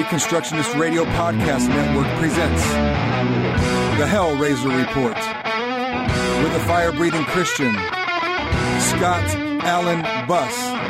Reconstructionist Radio Podcast Network presents The Hellraiser Report with a fire-breathing Christian, Scott Allen Buss.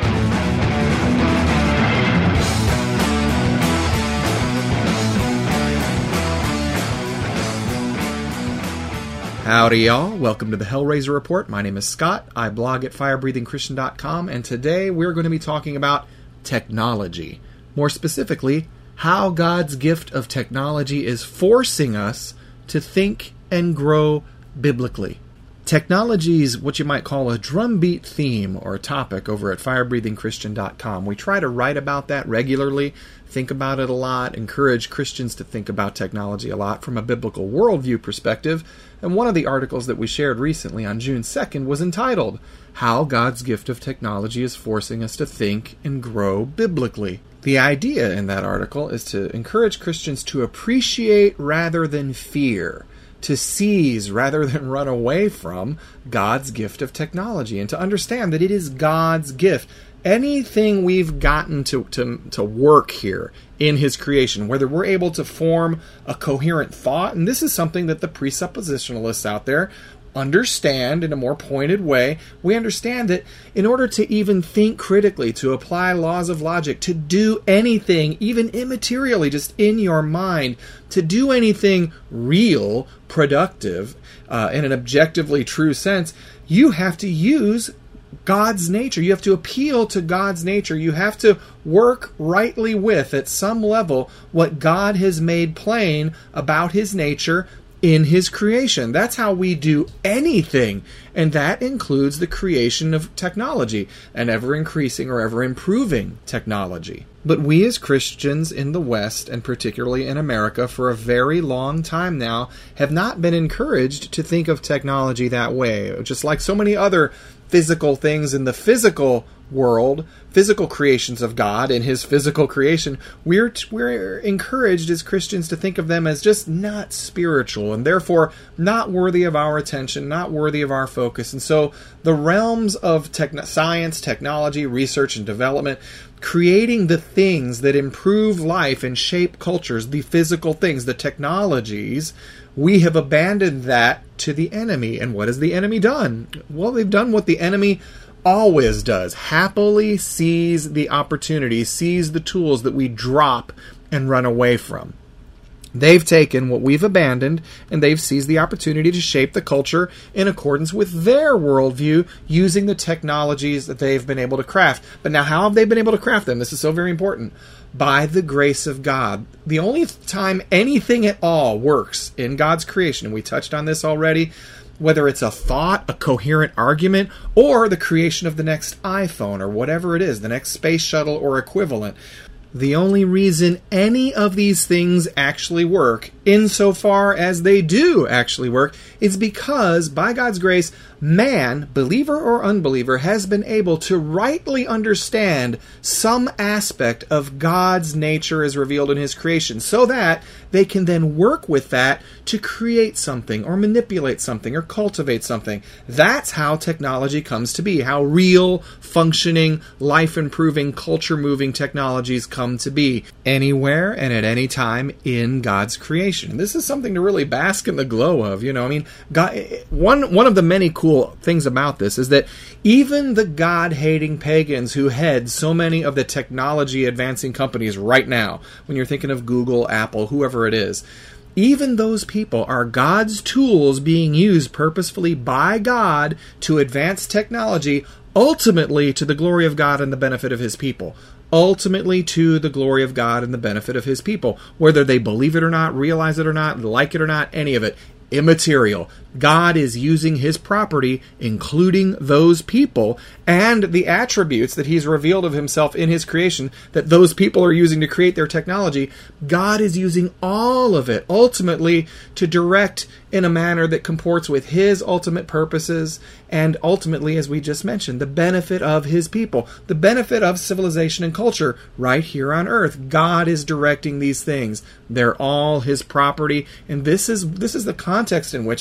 Howdy, y'all. Welcome to the Hellraiser Report. My name is Scott. I blog at firebreathingchristian.com, and today we're going to be talking about technology. More specifically, how God's gift of technology is forcing us to think and grow biblically. Technology is what you might call a drumbeat theme or a topic over at firebreathingchristian.com. We try to write about that regularly, think about it a lot, encourage Christians to think about technology a lot from a biblical worldview perspective. And one of the articles that we shared recently on June 2nd was entitled, How God's Gift of Technology is Forcing Us to Think and Grow Biblically. The idea in that article is to encourage Christians to appreciate rather than fear, to seize rather than run away from God's gift of technology, and to understand that it is God's gift. Anything we've gotten to work here in His creation, whether we're able to form a coherent thought, and this is something that the presuppositionalists out there understand in a more pointed way. We understand that in order to even think critically, to apply laws of logic, to do anything, even immaterially, just in your mind, to do anything real, productive, in an objectively true sense, you have to use God's nature. You have to appeal to God's nature. You have to work rightly with, at some level, what God has made plain about His nature in His creation. That's how we do anything, and that includes the creation of technology, an ever-increasing or ever-improving technology. But we as Christians in the West, and particularly in America, for a very long time now, have not been encouraged to think of technology that way. Just like so many other physical things in the physical world, physical creations of God in His physical creation, we're encouraged as Christians to think of them as just not spiritual, and therefore not worthy of our attention, not worthy of our focus. And so the realms of science, technology, research, and development, creating the things that improve life and shape cultures, the physical things, the technologies, we have abandoned that to the enemy. And what has the enemy done? Well, they've done what the enemy always does. Happily seize the opportunity, seize the tools that we drop and run away from. They've taken what we've abandoned, and they've seized the opportunity to shape the culture in accordance with their worldview using the technologies that they've been able to craft. But now, how have they been able to craft them? This is so very important. By the grace of God. The only time anything at all works in God's creation, and we touched on this already, whether it's a thought, a coherent argument, or the creation of the next iPhone, or whatever it is, the next space shuttle or equivalent, the only reason any of these things actually work, insofar as they do actually work, is because, by God's grace, man, believer or unbeliever, has been able to rightly understand some aspect of God's nature as revealed in His creation, so that they can then work with that to create something, or manipulate something, or cultivate something. That's how technology comes to be, how real, functioning, life-improving, culture-moving technologies come to be, anywhere and at any time in God's creation. And this is something to really bask in the glow of. God, one of the many cool things about this is that even the God-hating pagans who head so many of the technology-advancing companies right now, when you're thinking of Google, Apple, whoever it is, even those people are God's tools being used purposefully by God to advance technology, ultimately to the glory of God and the benefit of His people. Ultimately to the glory of God and the benefit of His people. Whether they believe it or not, realize it or not, like it or not, any of it, immaterial. God is using His property, including those people, and the attributes that He's revealed of Himself in His creation, that those people are using to create their technology. God is using all of it, ultimately, to direct in a manner that comports with His ultimate purposes, and ultimately, as we just mentioned, the benefit of His people, the benefit of civilization and culture right here on earth. God is directing these things. They're all His property, and this is the context in which I hope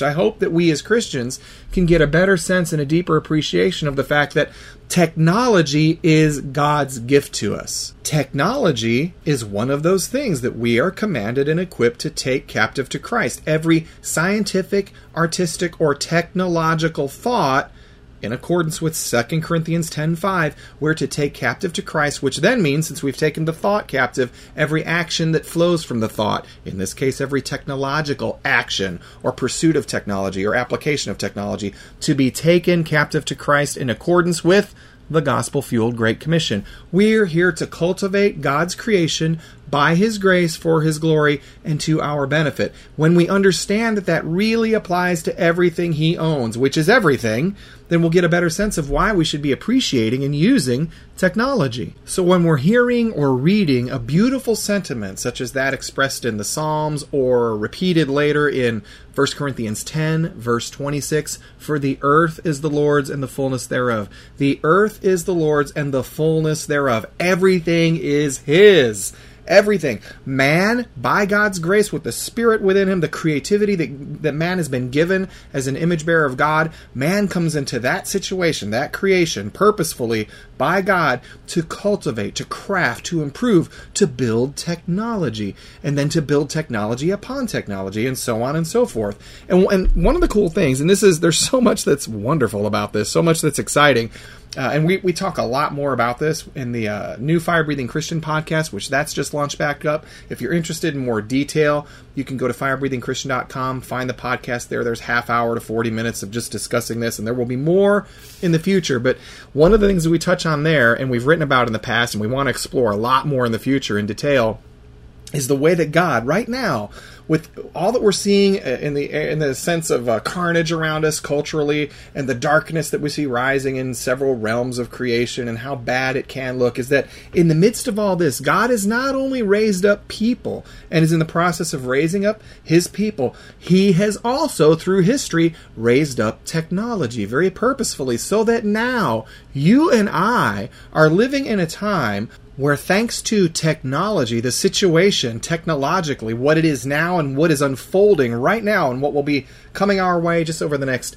that we as Christians can get a better sense and a deeper appreciation of the fact that technology is God's gift to us. Technology is one of those things that we are commanded and equipped to take captive to Christ. Every scientific, artistic, or technological thought, in accordance with 2 Corinthians 10:5, we're to take captive to Christ, which then means, since we've taken the thought captive, every action that flows from the thought, in this case every technological action or pursuit of technology or application of technology, to be taken captive to Christ in accordance with the gospel-fueled Great Commission. We're here to cultivate God's creation by His grace, for His glory, and to our benefit. When we understand that that really applies to everything He owns, which is everything, then we'll get a better sense of why we should be appreciating and using technology. So when we're hearing or reading a beautiful sentiment, such as that expressed in the Psalms or repeated later in 1 Corinthians 10, verse 26, "For the earth is the Lord's and the fullness thereof." The earth is the Lord's and the fullness thereof. Everything is His. Everything. Man, by God's grace, with the Spirit within him, the creativity that man has been given as an image bearer of God, man comes into that situation, that creation, purposefully by God to cultivate, to craft, to improve, to build technology, and then to build technology upon technology, and so on and so forth. And one of the cool things, and there's so much that's wonderful about this, so much that's exciting, and we talk a lot more about this in the new Fire Breathing Christian podcast, which that's just launched back up. If you're interested in more detail, you can go to firebreathingchristian.com, find the podcast there. There's half hour to 40 minutes of just discussing this, and there will be more in the future. But one of the things that we touch on there, and we've written about in the past, and we want to explore a lot more in the future in detail, is the way that God, right now, with all that we're seeing in the sense of carnage around us culturally, and the darkness that we see rising in several realms of creation, and how bad it can look, is that in the midst of all this, God has not only raised up people, and is in the process of raising up His people, He has also, through history, raised up technology very purposefully, so that now you and I are living in a time where, thanks to technology, the situation technologically, what it is now and what is unfolding right now and what will be coming our way just over the next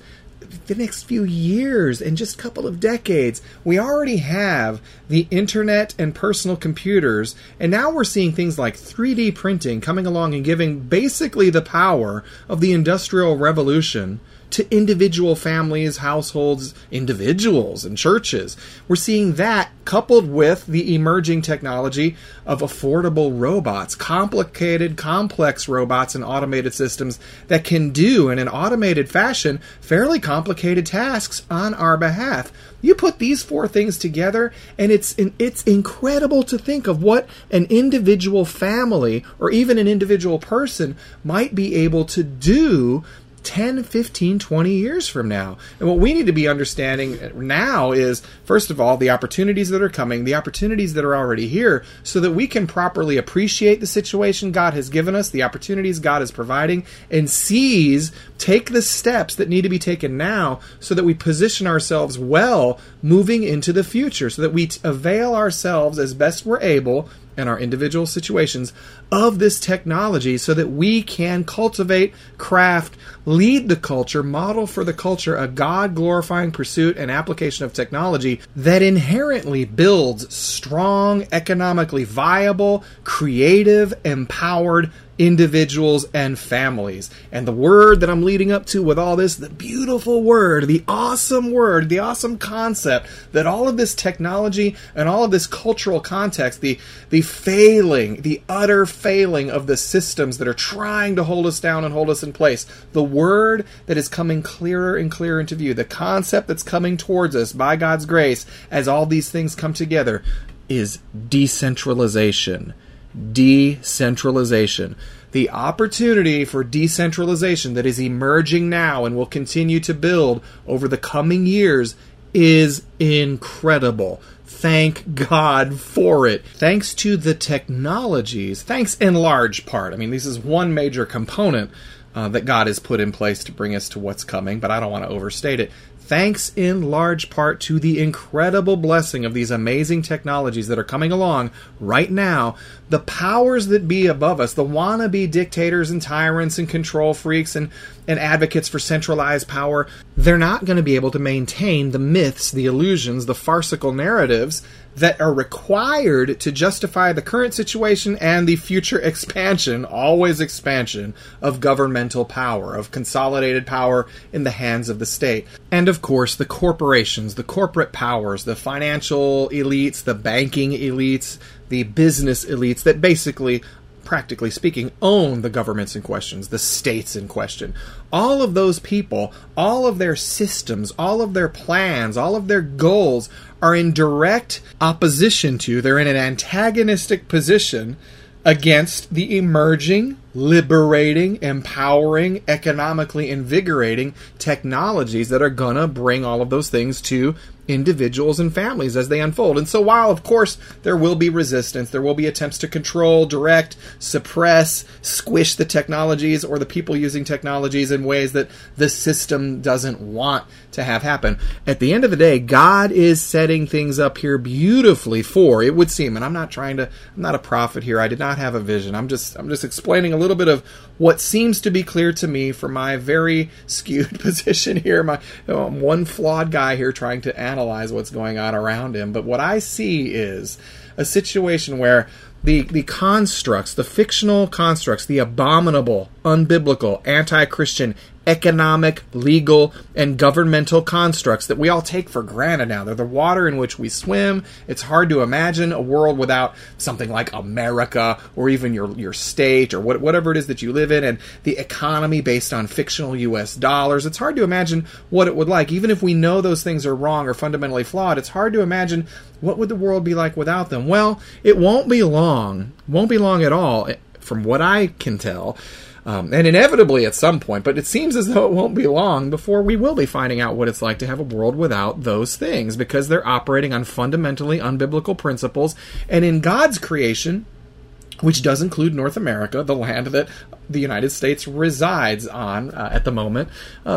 few years and just a couple of decades, we already have the internet and personal computers, and now we're seeing things like 3D printing coming along and giving basically the power of the Industrial Revolution to individual families, households, individuals, and churches. We're seeing that coupled with the emerging technology of affordable robots, complicated, complex robots and automated systems that can do, in an automated fashion, fairly complicated tasks on our behalf. You put these four things together, and it's incredible to think of what an individual family or even an individual person might be able to do 10, 15, 20 years from now. And what we need to be understanding now is, first of all, the opportunities that are coming, the opportunities that are already here, so that we can properly appreciate the situation God has given us, the opportunities God is providing, and take the steps that need to be taken now so that we position ourselves well moving into the future, so that we avail ourselves as best we're able in our individual situations of this technology, so that we can cultivate, craft, lead the culture, model for the culture a God-glorifying pursuit and application of technology that inherently builds strong, economically viable, creative, empowered individuals and families. And the word that I'm leading up to with all this, the beautiful word, the awesome concept that all of this technology and all of this cultural context, the utter failing of the systems that are trying to hold us down and hold us in place, the word that is coming clearer and clearer into view, the concept that's coming towards us by God's grace as all these things come together, is decentralization. Decentralization. The opportunity for decentralization that is emerging now and will continue to build over the coming years is incredible. Thank God for it. Thanks to the technologies, thanks in large part. I mean, this is one major component that God has put in place to bring us to what's coming, but I don't want to overstate it. thanks in large part to the incredible blessing of these amazing technologies that are coming along right now, the powers that be above us, the wannabe dictators and tyrants and control freaks and advocates for centralized power, they're not going to be able to maintain the myths, the illusions, the farcical narratives that are required to justify the current situation and the future expansion, always expansion, of governmental power, of consolidated power in the hands of the state. And of course, the corporations, the corporate powers, the financial elites, the banking elites, the business elites that basically, practically speaking, own the governments in question, the states in question. All of those people, all of their systems, all of their plans, all of their goals are in direct opposition to, they're in an antagonistic position against the emerging, liberating, empowering, economically invigorating technologies that are gonna bring all of those things to individuals and families as they unfold. And so while, of course, there will be resistance, there will be attempts to control, direct, suppress, squish the technologies or the people using technologies in ways that the system doesn't want to have happen, at the end of the day, God is setting things up here beautifully for, it would seem, and I'm not a prophet here, I did not have a vision, I'm just explaining a little bit of what seems to be clear to me from my very skewed position here, I'm one flawed guy here trying to analyze what's going on around him, but what I see is a situation where the constructs, the fictional constructs, the abominable, unbiblical, anti-Christian, economic, legal, and governmental constructs that we all take for granted now. They're the water in which we swim. It's hard to imagine a world without something like America or even your state or whatever it is that you live in, and the economy based on fictional U.S. dollars. It's hard to imagine what it would like. Even if we know those things are wrong or fundamentally flawed, it's hard to imagine what would the world be like without them. Well, it won't be long. Won't be long at all, from what I can tell. And inevitably at some point, but it seems as though it won't be long before we will be finding out what it's like to have a world without those things, because they're operating on fundamentally unbiblical principles. And in God's creation, which does include North America, the land that the United States resides on at the moment,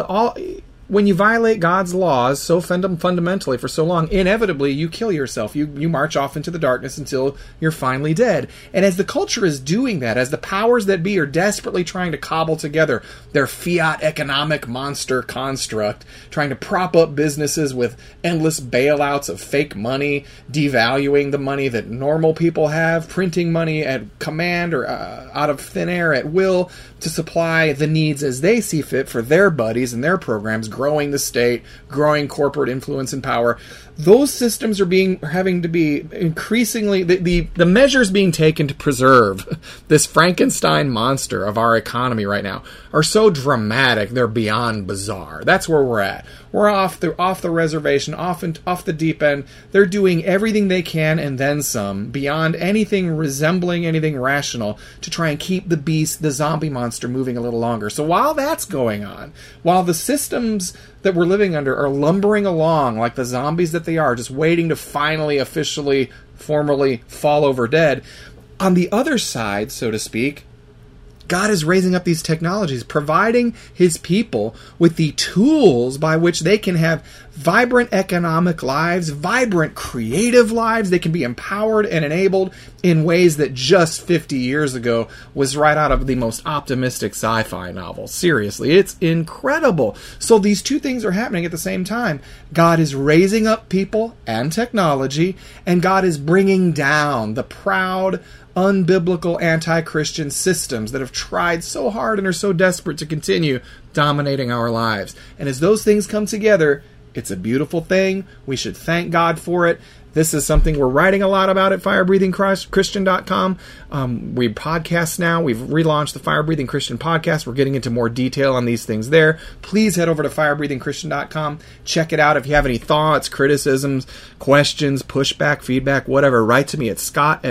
when you violate God's laws so fundamentally for so long, inevitably you kill yourself. You march off into the darkness until you're finally dead. And as the culture is doing that, as the powers that be are desperately trying to cobble together their fiat economic monster construct, trying to prop up businesses with endless bailouts of fake money, devaluing the money that normal people have, printing money at command or out of thin air at will to supply the needs as they see fit for their buddies and their programs, growing the state, growing corporate influence and power. Those systems are having to be increasingly, the measures being taken to preserve this Frankenstein monster of our economy right now are so dramatic, they're beyond bizarre. That's where we're at. We're off the reservation, off the deep end. They're doing everything they can and then some, beyond anything resembling anything rational, to try and keep the beast, the zombie monster, moving a little longer. So while that's going on, while the systems that we're living under are lumbering along like the zombies that they are, just waiting to finally, officially, formally fall over dead, on the other side, so to speak, God is raising up these technologies, providing His people with the tools by which they can have vibrant economic lives, vibrant creative lives. They can be empowered and enabled in ways that just 50 years ago was right out of the most optimistic sci-fi novel. Seriously, it's incredible. So these two things are happening at the same time. God is raising up people and technology, and God is bringing down the proud, unbiblical, anti-Christian systems that have tried so hard and are so desperate to continue dominating our lives. And as those things come together, it's a beautiful thing. We should thank God for it. This is something we're writing a lot about at firebreathingchristian.com. We podcast now. We've relaunched the Fire Breathing Christian podcast. We're getting into more detail on these things there. Please head over to firebreathingchristian.com. Check it out. If you have any thoughts, criticisms, questions, pushback, feedback, whatever, write to me at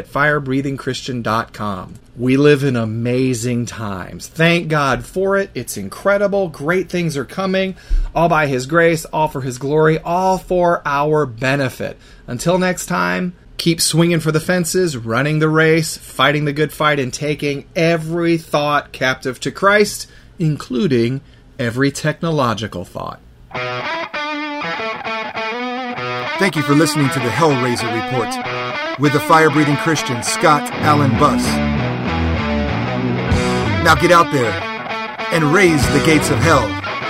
scott@firebreathingchristian.com. We live in amazing times. Thank God for it. It's incredible. Great things are coming. All by His grace, all for His glory, all for our benefit. Until next time, keep swinging for the fences, running the race, fighting the good fight, and taking every thought captive to Christ, including every technological thought. Thank you for listening to the Hellraiser Report with the fire-breathing Christian Scott Allen Buss. Now get out there and raise the gates of hell.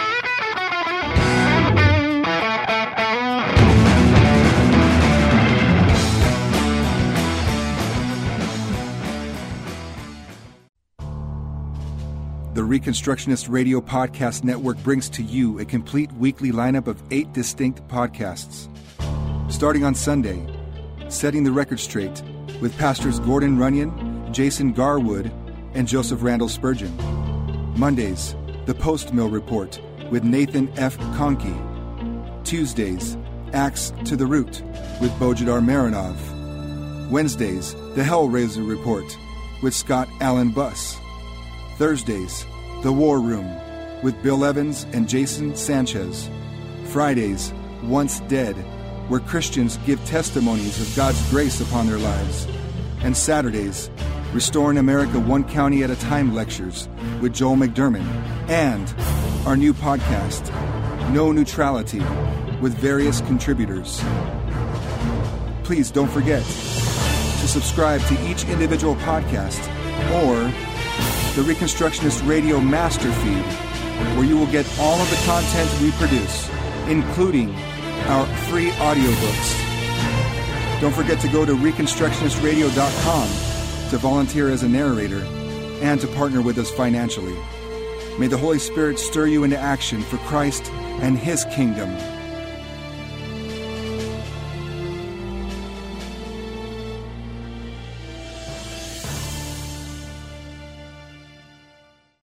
The Reconstructionist Radio Podcast Network brings to you a complete weekly lineup of 8 distinct podcasts. Starting on Sunday, Setting the Record Straight with Pastors Gordon Runyon, Jason Garwood, and Joseph Randall Spurgeon. Mondays, The Post Mill Report with Nathan F. Conkey. Tuesdays, Axe to the Root with Bojidar Marinov. Wednesdays, The Hellraiser Report with Scott Allen Buss. Thursdays, The War Room with Bill Evans and Jason Sanchez. Fridays, Once Dead, where Christians give testimonies of God's grace upon their lives. And Saturdays, Restoring America One County at a Time lectures with Joel McDermott. And our new podcast, No Neutrality, with various contributors. Please don't forget to subscribe to each individual podcast or the Reconstructionist Radio Master Feed, where you will get all of the content we produce, including our free audiobooks. Don't forget to go to ReconstructionistRadio.com to volunteer as a narrator and to partner with us financially. May the Holy Spirit stir you into action for Christ and His kingdom.